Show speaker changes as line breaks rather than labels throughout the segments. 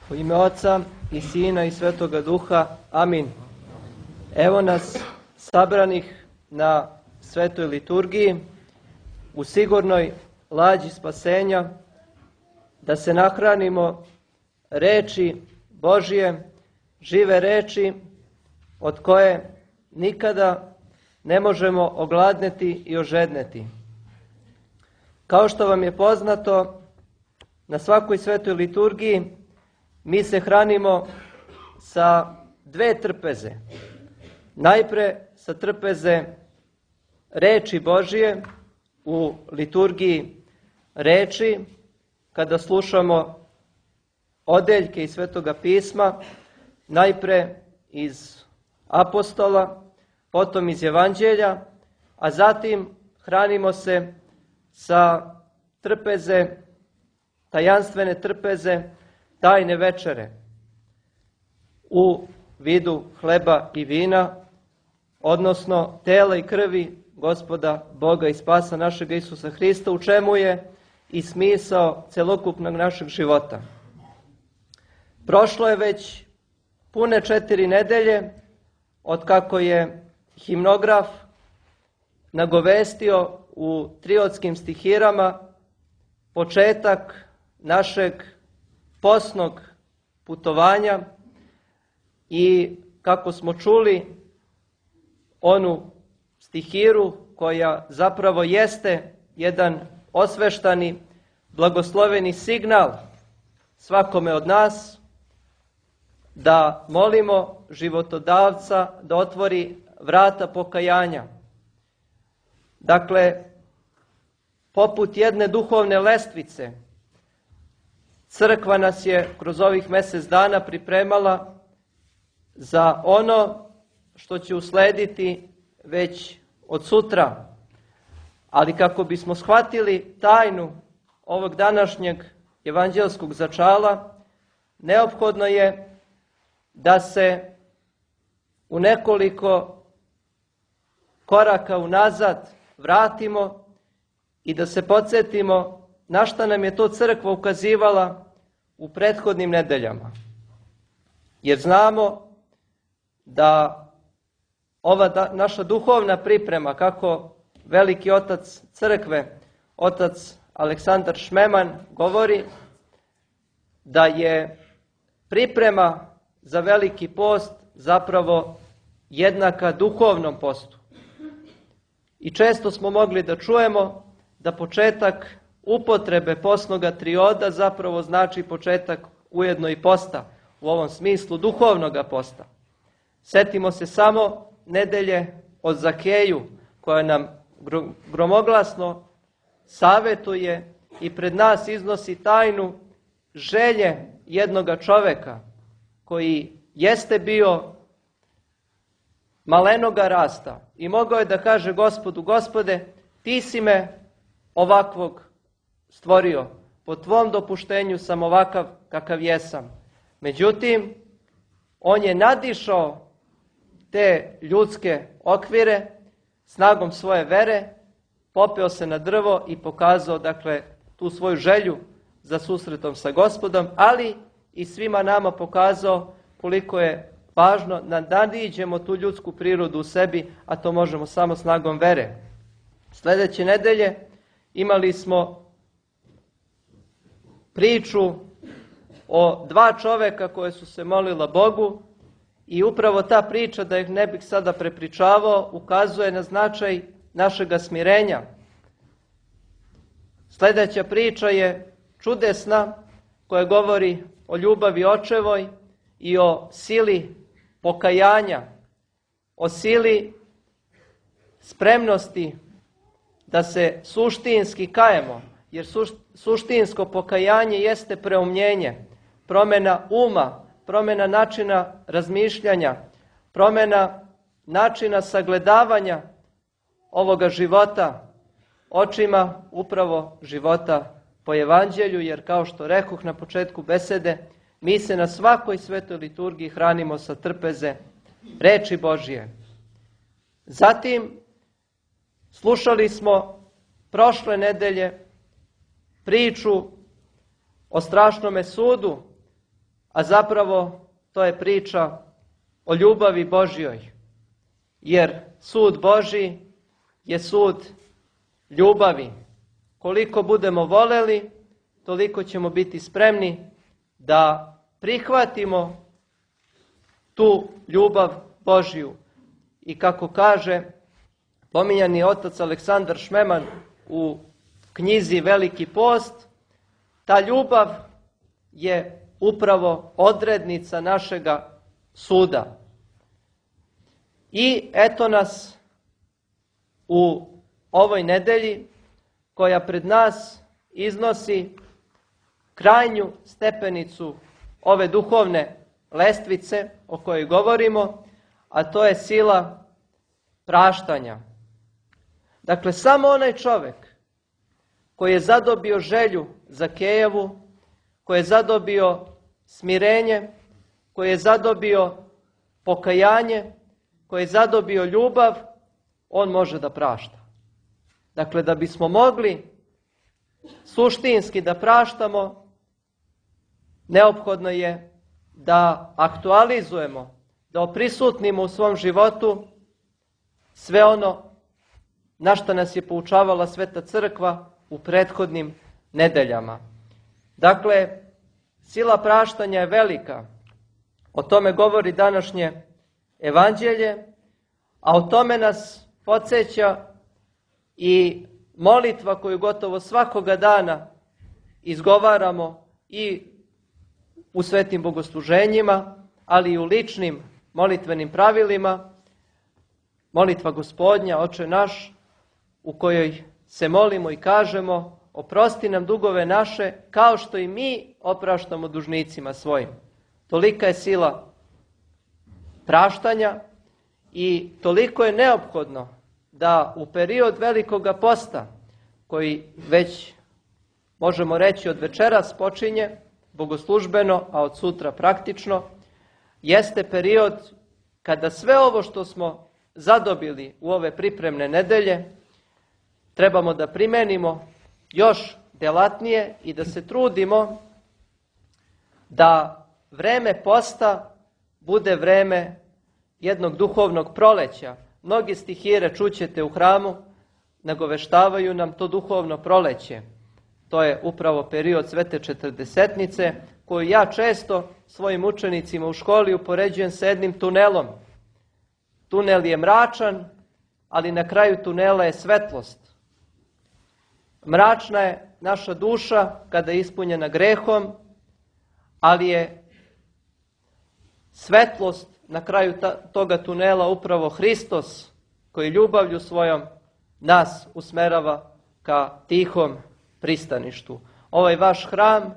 U ime Oca i Sina i Svetoga Duha. Amin. Evo nas sabranih na svetoj liturgiji u sigurnoj lađi spasenja da se nahranimo reči Božije, žive reči od koje nikada ne možemo ogladneti i ožedneti. Kao što vam je poznato, na svakoj svetoj liturgiji mi se hranimo sa dve trpeze. Najpre sa trpeze reči Božije u liturgiji reči, kada slušamo odeljke iz Svetoga pisma, najpre iz apostola, potom iz evanđelja, a zatim hranimo se sa trpeze, tajanstvene trpeze, tajne večere u vidu hleba i vina, odnosno tela i krvi Gospoda Boga i Spasa našega Isusa Hrista, u čemu je i smisao celokupnog našeg života. Prošlo je već pune 4 nedelje od kako je himnograf nagovestio u triotskim stihirama početak našeg postnog putovanja i kako smo čuli onu stihiru koja zapravo jeste jedan osveštani, blagosloveni signal svakome od nas da molimo životodavca da otvori vrata pokajanja. Dakle, poput jedne duhovne lestvice, crkva nas je kroz ovih mjesec dana pripremala za ono što će uslediti već od sutra. Ali kako bismo shvatili tajnu ovog današnjeg evanđelskog začala, neophodno je da se u nekoliko koraka unazad vratimo i da se podsjetimo na šta nam je to crkva ukazivala u prethodnim nedeljama. Jer znamo da ova naša duhovna priprema, kako veliki otac crkve, otac Aleksandar Šmeman govori, da je priprema za veliki post zapravo jednaka duhovnom postu. I često smo mogli da čujemo da početak upotrebe postnoga trioda zapravo znači početak ujedno i posta, u ovom smislu duhovnoga posta. Setimo se samo nedelje o Zakeju, koja nam gromoglasno savjetuje i pred nas iznosi tajnu želje jednoga čoveka koji jeste bio malenoga rasta i mogao je da kaže Gospodu: Gospode, ti si me ovakvog stvorio, po tvom dopuštenju sam ovakav kakav jesam. Međutim, on je nadišao te ljudske okvire, snagom svoje vere, popeo se na drvo i pokazao, dakle, tu svoju želju za susretom sa Gospodom, ali i svima nama pokazao koliko je važno da nadiđemo tu ljudsku prirodu u sebi, a to možemo samo snagom vere. Sljedeće nedelje imali smo priču o 2 čoveka koje su se molila Bogu i upravo ta priča, da ih ne bih sada prepričavao, ukazuje na značaj našega smirenja. Sljedeća priča je čudesna, koja govori o ljubavi očevoj i o sili pokajanja, o sili spremnosti da se suštinski kajemo, jer suštinsko pokajanje jeste preumljenje, promjena uma, promjena načina razmišljanja, promjena načina sagledavanja ovoga života očima upravo života po evanđelju, jer kao što rekoh na početku besede, mi se na svakoj svetoj liturgiji hranimo sa trpeze reči Božije. Zatim slušali smo prošle nedelje priču o strašnome sudu, a zapravo to je priča o ljubavi Božjoj. Jer sud Božji je sud ljubavi. Koliko budemo voleli, toliko ćemo biti spremni da prihvatimo tu ljubav Božju. I kako kaže pominjani otac Aleksandar Šmeman u knjizi Veliki post, ta ljubav je upravo odrednica našega suda. I eto nas u ovoj nedelji koja pred nas iznosi krajnju stepenicu ove duhovne lestvice o kojoj govorimo, a to je sila praštanja. Dakle, samo onaj čovjek koji je zadobio želju za Kejevu, koji je zadobio smirenje, koji je zadobio pokajanje, koji je zadobio ljubav, on može da prašta. Dakle, da bismo mogli suštinski da praštamo, neophodno je da aktualizujemo, da oprisutnimo u svom životu sve ono na što nas je poučavala Sveta Crkva u prethodnim nedeljama. Dakle, sila praštanja je velika. O tome govori današnje evanđelje, a o tome nas podsjeća i molitva koju gotovo svakoga dana izgovaramo i u svetim bogosluženjima, ali i u ličnim molitvenim pravilima. Molitva Gospodnja, Oče naš, u kojoj se molimo i kažemo: oprosti nam dugove naše, kao što i mi opraštamo dužnicima svojim. Tolika je sila praštanja i toliko je neophodno da u period Velikoga posta, koji već možemo reći od večeras počinje bogoslužbeno, a od sutra praktično, jeste period kada sve ovo što smo zadobili u ove pripremne nedelje trebamo da primenimo još delatnije i da se trudimo da vreme posta bude vreme jednog duhovnog proleća. Mnogi stihire čućete u hramu, nagoveštavaju nam to duhovno proleće. To je upravo period Svete Četrdesetnice, koju ja često svojim učenicima u školi upoređujem sa jednim tunelom. Tunel je mračan, ali na kraju tunela je svetlost. Mračna je naša duša kada je ispunjena grehom, ali je svetlost na kraju toga tunela upravo Hristos, koji ljubavlju svojom nas usmerava ka tihom pristaništu. Ovaj vaš hram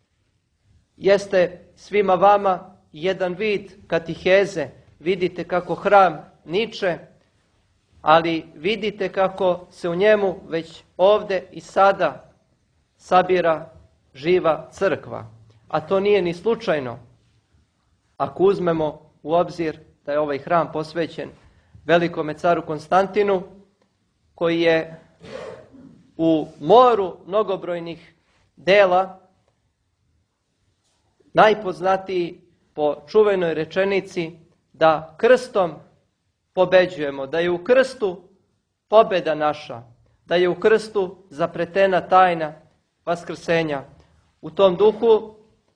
jeste svima vama jedan vid katiheze. Vidite kako hram niče, ali vidite kako se u njemu već ovde i sada sabira živa crkva. A to nije ni slučajno. Ako uzmemo u obzir da je ovaj hram posvećen velikome caru Konstantinu, koji je u moru mnogobrojnih dela najpoznatiji po čuvenoj rečenici da krstom pobeđujemo, da je u krstu pobeda naša, da je u krstu zapretena tajna vaskrsenja. U tom duhu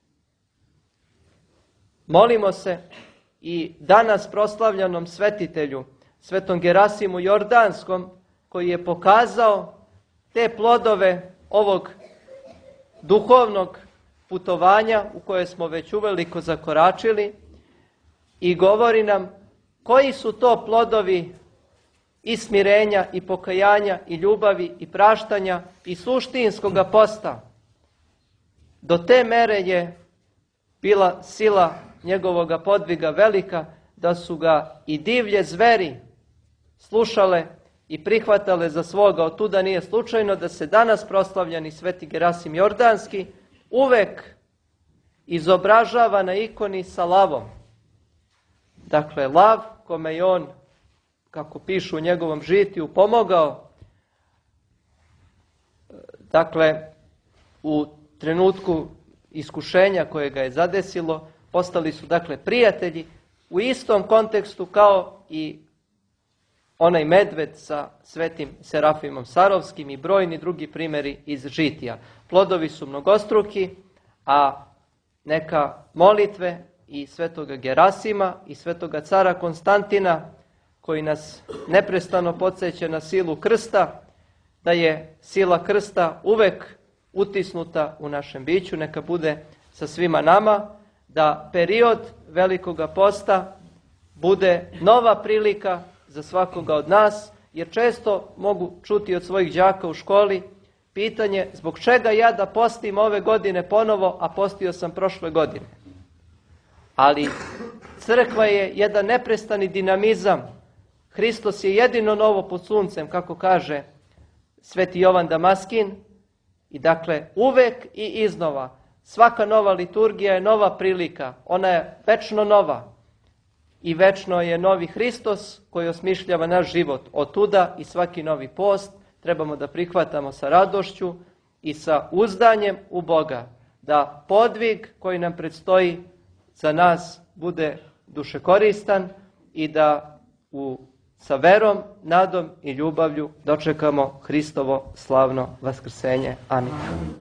molimo se i danas proslavljanom svetitelju, svetom Gerasimu Jordanskom, koji je pokazao te plodove ovog duhovnog putovanja u koje smo već uveliko zakoračili i govori nam koji su to plodovi i smirenja i pokajanja i ljubavi i praštanja i suštinskoga posta. Do te mere je bila sila njegovoga podviga velika da su ga i divlje zveri slušale i prihvatale za svoga. Od tuda nije slučajno da se danas proslavljani sveti Gerasim Jordanski uvek izobražava na ikoni sa lavom. Dakle, lav kome je on, kako pišu u njegovom žitiju, pomogao, dakle, u trenutku iskušenja koje ga je zadesilo, postali su dakle prijatelji u istom kontekstu kao i onaj medved sa svetim Serafimom Sarovskim i brojni drugi primjeri iz žitija. Plodovi su mnogostruki, a neka molitve i svetoga Gerasima i svetoga cara Konstantina, koji nas neprestano podsjeća na silu krsta, da je sila krsta uvek utisnuta u našem biću, neka bude sa svima nama, da period Velikoga posta bude nova prilika za svakoga od nas, jer često mogu čuti od svojih đaka u školi pitanje zbog čega ja da postim ove godine ponovo, a postio sam prošle godine. Ali crkva je jedan neprestani dinamizam. Hristos je jedino novo pod suncem, kako kaže sveti Jovan Damaskin, i dakle uvek i iznova. Svaka nova liturgija je nova prilika, ona je večno nova i večno je novi Hristos koji osmišljava naš život. Otuda i svaki novi post trebamo da prihvatamo sa radošću i sa uzdanjem u Boga, da podvig koji nam predstoji za nas bude dušekoristan i da sa verom, nadom i ljubavlju dočekamo Hristovo slavno vaskrsenje. Amin.